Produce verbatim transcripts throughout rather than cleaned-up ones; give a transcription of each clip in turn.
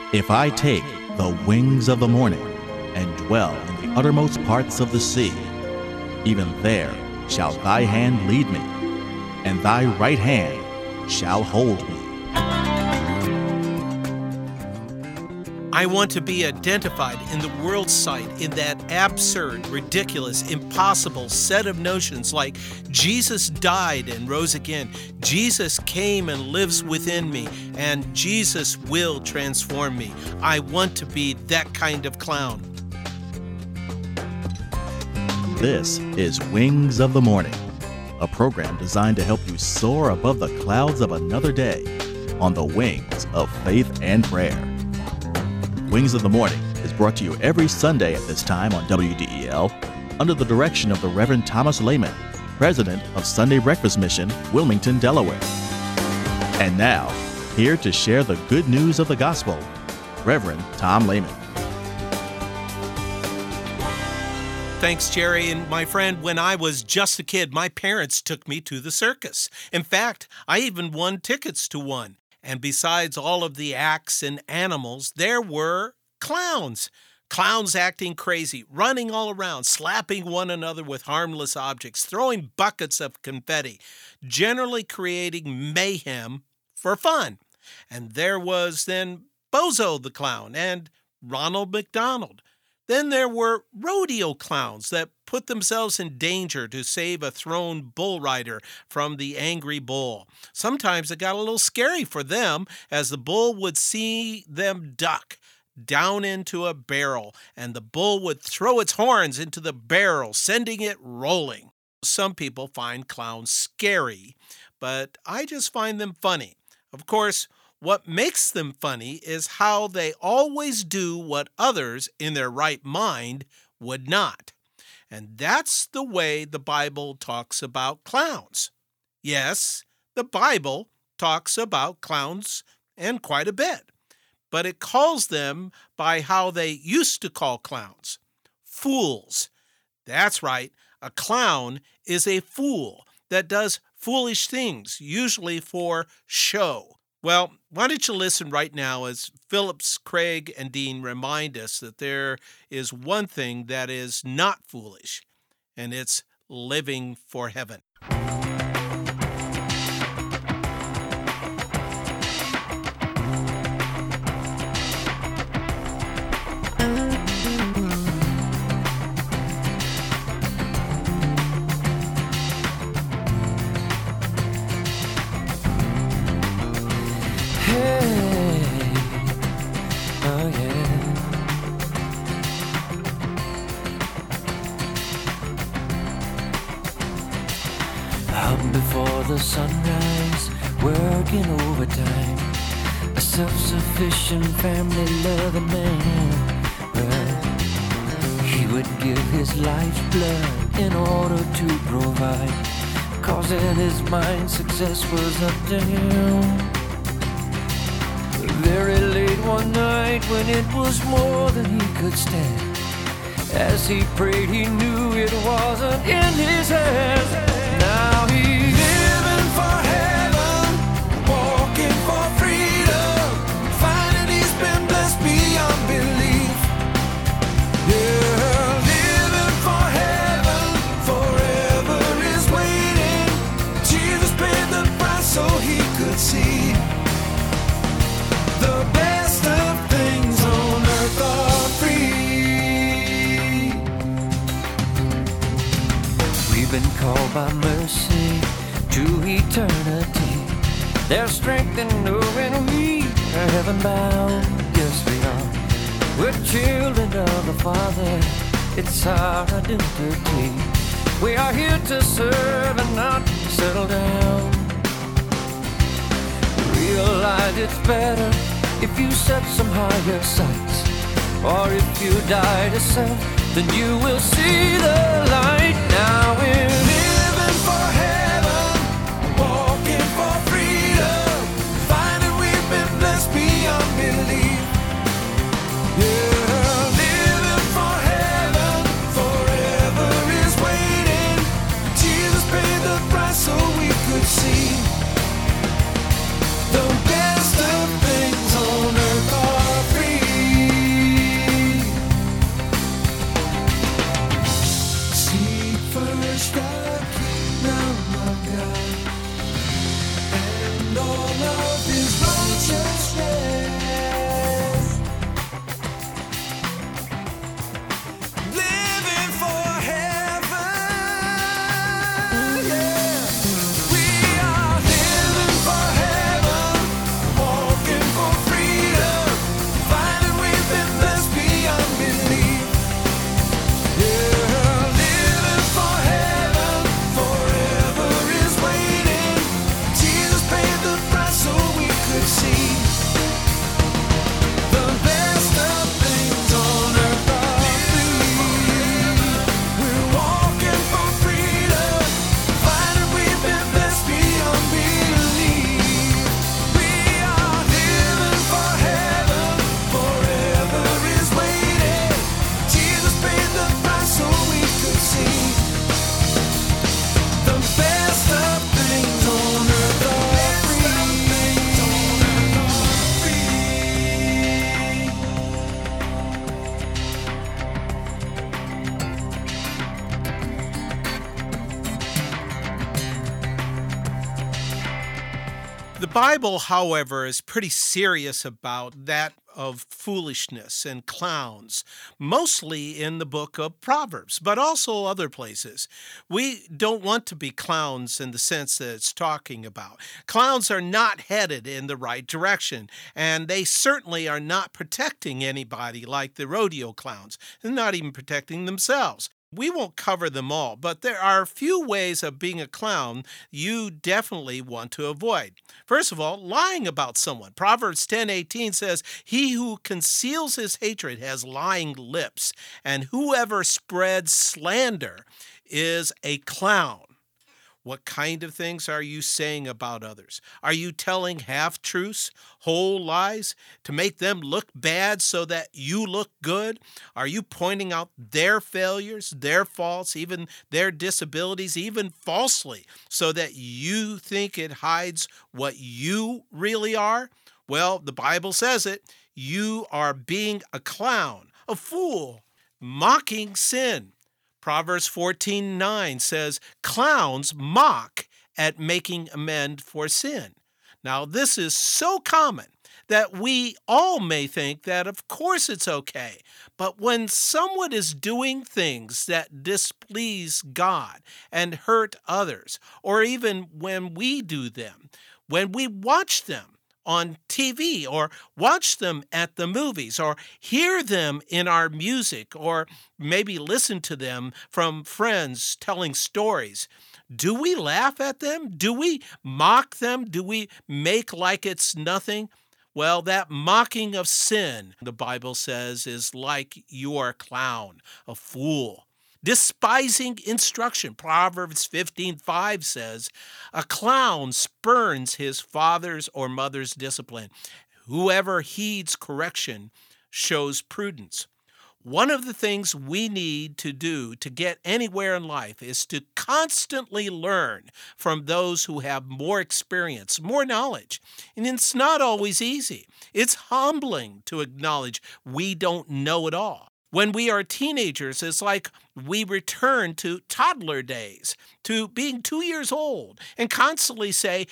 If I take the wings of the morning and dwell in the uttermost parts of the sea, even there shall thy hand lead me, and thy right hand shall hold me. I want to be identified in the world's sight in that absurd, ridiculous, impossible set of notions like Jesus died and rose again, Jesus came and lives within me, and Jesus will transform me. I want to be that kind of clown. This is Wings of the Morning, a program designed to help you soar above the clouds of another day on the wings of faith and prayer. Wings of the Morning is brought to you every Sunday at this time on W D E L under the direction of the Reverend Thomas Lehman, President of Sunday Breakfast Mission, Wilmington, Delaware. And now, here to share the good news of the gospel, Reverend Tom Lehman. Thanks, Jerry. And my friend, when I was just a kid, my parents took me to the circus. In fact, I even won tickets to one. And besides all of the acts and animals, there were clowns. Clowns acting crazy, running all around, slapping one another with harmless objects, throwing buckets of confetti, generally creating mayhem for fun. And there was then Bozo the Clown and Ronald McDonald. Then there were rodeo clowns that put themselves in danger to save a thrown bull rider from the angry bull. Sometimes it got a little scary for them as the bull would see them duck down into a barrel, and the bull would throw its horns into the barrel, sending it rolling. Some people find clowns scary, but I just find them funny. Of course, what makes them funny is how they always do what others in their right mind would not. And that's the way the Bible talks about clowns. Yes, the Bible talks about clowns and quite a bit, but it calls them by how they used to call clowns, fools. That's right, a clown is a fool that does foolish things, usually for show. Well, why don't you listen right now as Phillips, Craig, and Dean remind us that there is one thing that is not foolish, and it's living for heaven. Before the sunrise, working overtime, a self-sufficient, family-loving man. Well, he would give his life's blood in order to provide, 'cause in his mind success was up to him. Very late one night when it was more than he could stand, as he prayed he knew it wasn't in his hands. Now he's living for heaven, walking for freedom, finding he's been blessed beyond belief. Yeah, living for heaven, forever is waiting. Jesus paid the price so he could see the best of things on earth are free. We've been called by mercy to eternity. There's strength in knowing we are heaven bound. Yes, we are. We're children of the Father. It's our identity. We are here to serve and not settle down. Realize it's better if you set some higher sights, or if you die to self, then you will see the light. Now we're living for heaven, walking for freedom, finding we've been blessed beyond belief. Yeah, living for heaven, forever is waiting. Jesus paid the price so we could see the best of things on earth are free. The Bible, however, is pretty serious about that of foolishness and clowns, mostly in the book of Proverbs, but also other places. We don't want to be clowns in the sense that it's talking about. Clowns are not headed in the right direction, and they certainly are not protecting anybody like the rodeo clowns. They're not even protecting themselves. We won't cover them all, but there are a few ways of being a clown you definitely want to avoid. First of all, lying about someone. Proverbs ten eighteen says, "He who conceals his hatred has lying lips, and whoever spreads slander is a clown." What kind of things are you saying about others? Are you telling half-truths, whole lies, to make them look bad so that you look good? Are you pointing out their failures, their faults, even their disabilities, even falsely, so that you think it hides what you really are? Well, the Bible says it. You are being a clown, a fool, mocking sin. Proverbs fourteen nine says, "Clowns mock at making amend for sin." Now, this is so common that we all may think that of course it's okay. But when someone is doing things that displease God and hurt others, or even when we do them, when we watch them on T V or watch them at the movies or hear them in our music or maybe listen to them from friends telling stories, do we laugh at them? Do we mock them? Do we make like it's nothing? Well, that mocking of sin, the Bible says, is like you're a clown, a fool. Despising instruction. Proverbs fifteen five says, "A clown spurns his father's or mother's discipline. Whoever heeds correction shows prudence." One of the things we need to do to get anywhere in life is to constantly learn from those who have more experience, more knowledge. And it's not always easy. It's humbling to acknowledge we don't know it all. When we are teenagers, it's like we return to toddler days, to being two years old, and constantly say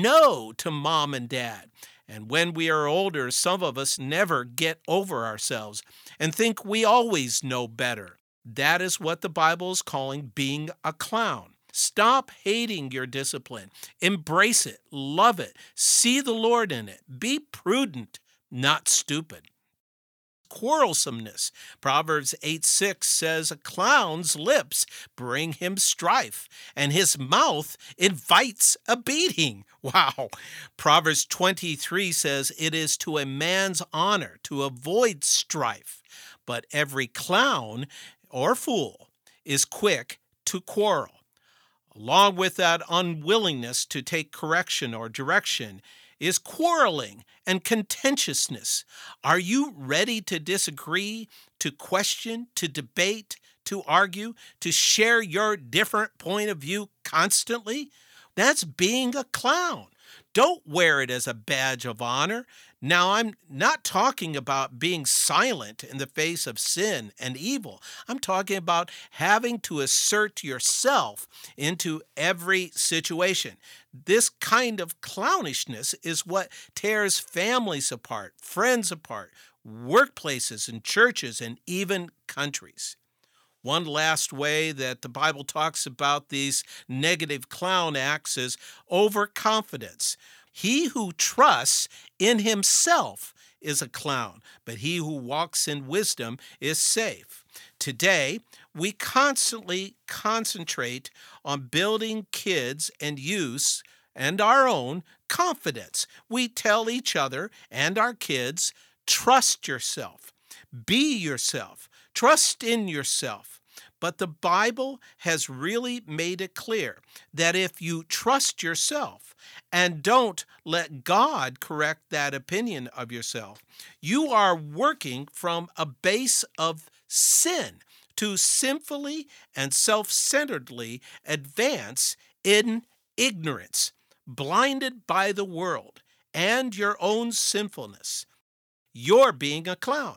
no to mom and dad. And when we are older, some of us never get over ourselves and think we always know better. That is what the Bible is calling being a clown. Stop hating your discipline. Embrace it. Love it. See the Lord in it. Be prudent, not stupid. Quarrelsomeness. Proverbs eight six says, "A clown's lips bring him strife, and his mouth invites a beating." Wow. Proverbs twenty-three says, "It is to a man's honor to avoid strife, but every clown or fool is quick to quarrel." Along with that unwillingness to take correction or direction is quarreling and contentiousness. Are you ready to disagree, to question, to debate, to argue, to share your different point of view constantly? That's being a clown. Don't wear it as a badge of honor. Now, I'm not talking about being silent in the face of sin and evil. I'm talking about having to assert yourself into every situation. This kind of clownishness is what tears families apart, friends apart, workplaces and churches, and even countries. One last way that the Bible talks about these negative clown acts is overconfidence. He who trusts in himself is a clown, but he who walks in wisdom is safe. Today, we constantly concentrate on building kids and youth and our own confidence. We tell each other and our kids, trust yourself, be yourself, trust in yourself. But the Bible has really made it clear that if you trust yourself and don't let God correct that opinion of yourself, you are working from a base of sin to sinfully and self-centeredly advance in ignorance, blinded by the world and your own sinfulness. You're being a clown.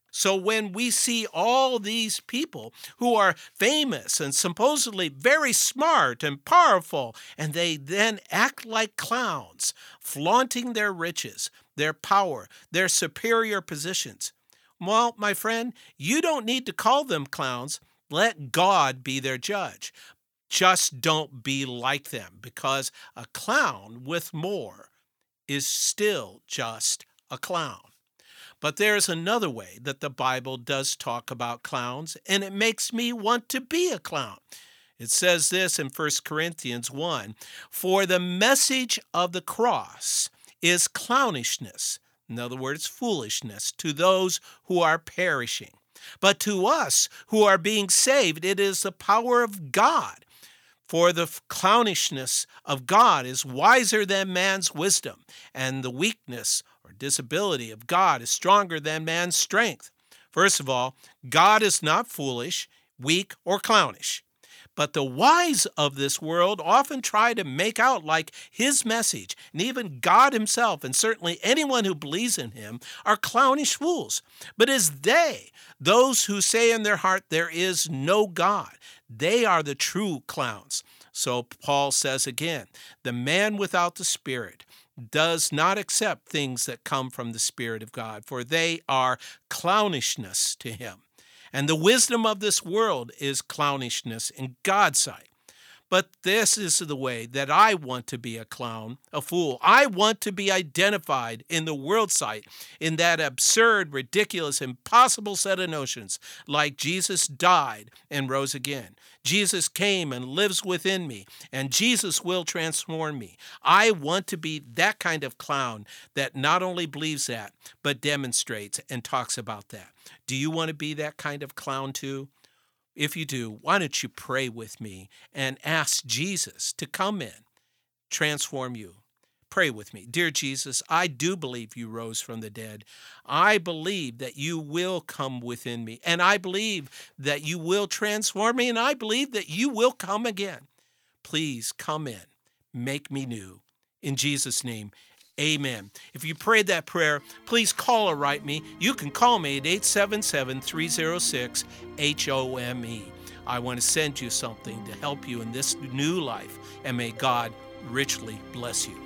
So when we see all these people who are famous and supposedly very smart and powerful, and they then act like clowns, flaunting their riches, their power, their superior positions, well, my friend, you don't need to call them clowns. Let God be their judge. Just don't be like them, because a clown with more is still just a clown. But there's another way that the Bible does talk about clowns, and it makes me want to be a clown. It says this in First Corinthians one, "For the message of the cross is clownishness," in other words, foolishness, "to those who are perishing. But to us who are being saved, it is the power of God. For the clownishness of God is wiser than man's wisdom, and the weakness or disability of God is stronger than man's strength." First of all, God is not foolish, weak, or clownish. But the wise of this world often try to make out like his message, and even God himself, and certainly anyone who believes in him, are clownish fools. But it's they, those who say in their heart there is no God, they are the true clowns. So Paul says again, the man without the Spirit does not accept things that come from the Spirit of God, for they are clownishness to him. And the wisdom of this world is clownishness in God's sight. But this is the way that I want to be a clown, a fool. I want to be identified in the world's sight in that absurd, ridiculous, impossible set of notions, like Jesus died and rose again. Jesus came and lives within me, and Jesus will transform me. I want to be that kind of clown that not only believes that, but demonstrates and talks about that. Do you want to be that kind of clown too? If you do, why don't you pray with me and ask Jesus to come in, transform you. Pray with me. Dear Jesus, I do believe you rose from the dead. I believe that you will come within me, and I believe that you will transform me, and I believe that you will come again. Please come in. Make me new. In Jesus' name, amen. If you prayed that prayer, please call or write me. You can call me at eight seven seven, three oh six, H O M E. I want to send you something to help you in this new life, and may God richly bless you.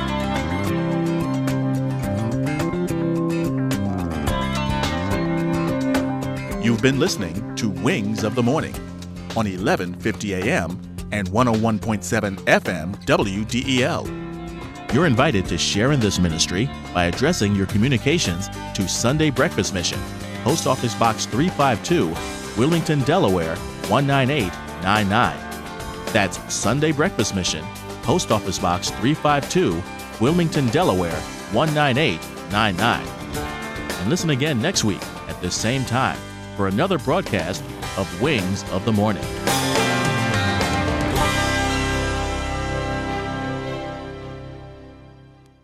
You've been listening to Wings of the Morning on eleven fifty A M and one oh one point seven F M W D E L. You're invited to share in this ministry by addressing your communications to Sunday Breakfast Mission, Post Office Box three fifty-two, Wilmington, Delaware one nine eight nine nine. That's Sunday Breakfast Mission, Post Office Box three fifty-two, Wilmington, Delaware one nine eight nine nine. And listen again next week at this same time for another broadcast of Wings of the Morning.